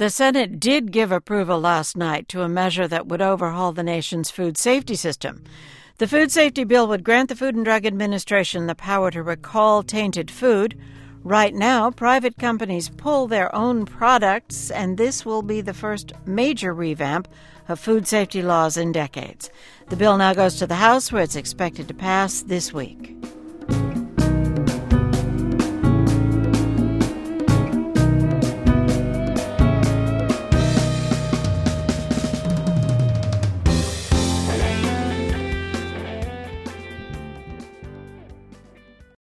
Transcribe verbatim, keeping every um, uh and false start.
The Senate did give approval last night to a measure that would overhaul the nation's food safety system. The food safety bill would grant the Food and Drug Administration the power to recall tainted food. Right now, private companies pull their own products, and this will be the first major revamp of food safety laws in decades. The bill now goes to the House, where it's expected to pass this week.